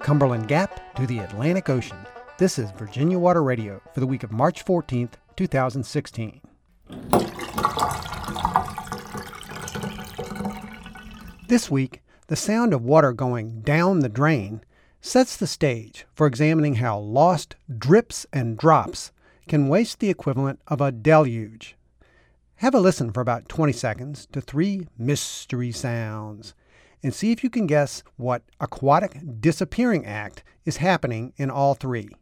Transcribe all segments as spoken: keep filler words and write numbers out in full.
Cumberland Gap to the Atlantic Ocean. This is Virginia Water Radio for the week of March fourteenth, two thousand sixteen. This week, the sound of water going down the drain sets the stage for examining how lost drips and drops can waste the equivalent of a deluge. Have a listen for about twenty seconds to three mystery sounds and see if you can guess what aquatic disappearing act is happening in all three.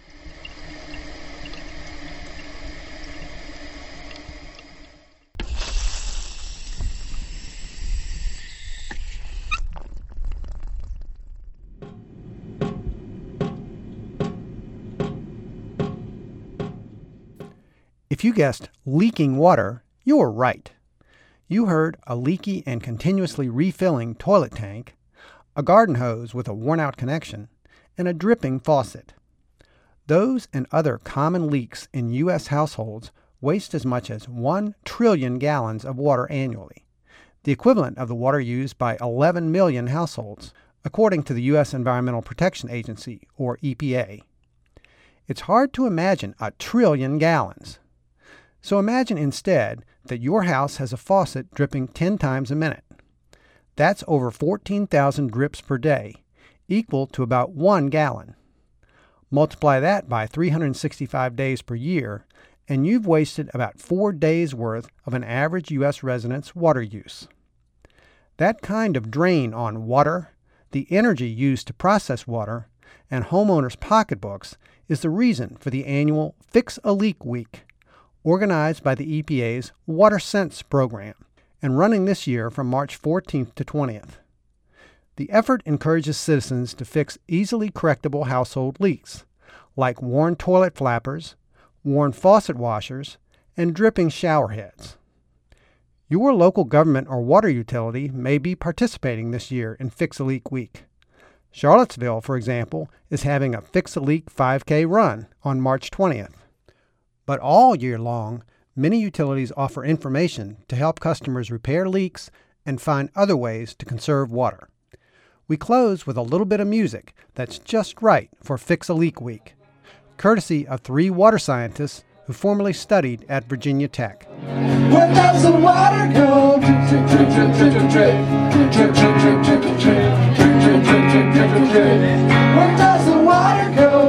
If you guessed leaking water, you were right. You heard a leaky and continuously refilling toilet tank, a garden hose with a worn-out connection, and a dripping faucet. Those and other common leaks in U S households waste as much as one trillion gallons of water annually, the equivalent of the water used by eleven million households, according to the U S Environmental Protection Agency, or E P A. It's hard to imagine a trillion gallons. So imagine instead that your house has a faucet dripping ten times a minute. That's over fourteen thousand drips per day, equal to about one gallon. Multiply that by three hundred sixty-five days per year, and you've wasted about four days' worth of an average U S resident's water use. That kind of drain on water, the energy used to process water, and homeowners' pocketbooks is the reason for the annual Fix a Leak Week, organized by the E P A's Water Sense program and running this year from March fourteenth to twentieth. The effort encourages citizens to fix easily correctable household leaks, like worn toilet flappers, worn faucet washers, and dripping shower heads. Your local government or water utility may be participating this year in Fix a Leak Week. Charlottesville, for example, is having a Fix a Leak five K run on March twentieth. But all year long, many utilities offer information to help customers repair leaks and find other ways to conserve water. We close with a little bit of music that's just right for Fix a Leak Week, courtesy of three water scientists who formerly studied at Virginia Tech. Where does the water go? Drip, drip, drip, drip, drip, drip, drip, drip, drip, drip, drip, drip, drip, drip, drip, drip. Where does the water go?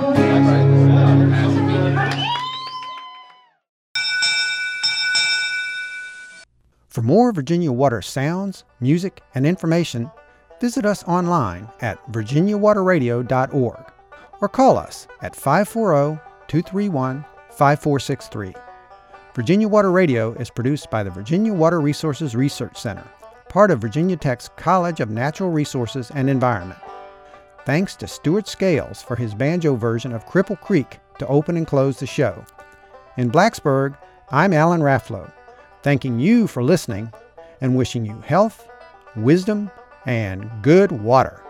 For more Virginia Water sounds, music, and information, visit us online at virginia water radio dot org or call us at five four zero, two three one, five four six three. Virginia Water Radio is produced by the Virginia Water Resources Research Center, part of Virginia Tech's College of Natural Resources and Environment. Thanks to Stuart Scales for his banjo version of Cripple Creek to open and close the show. In Blacksburg, I'm Alan Rafflow, thanking you for listening and wishing you health, wisdom, and good water.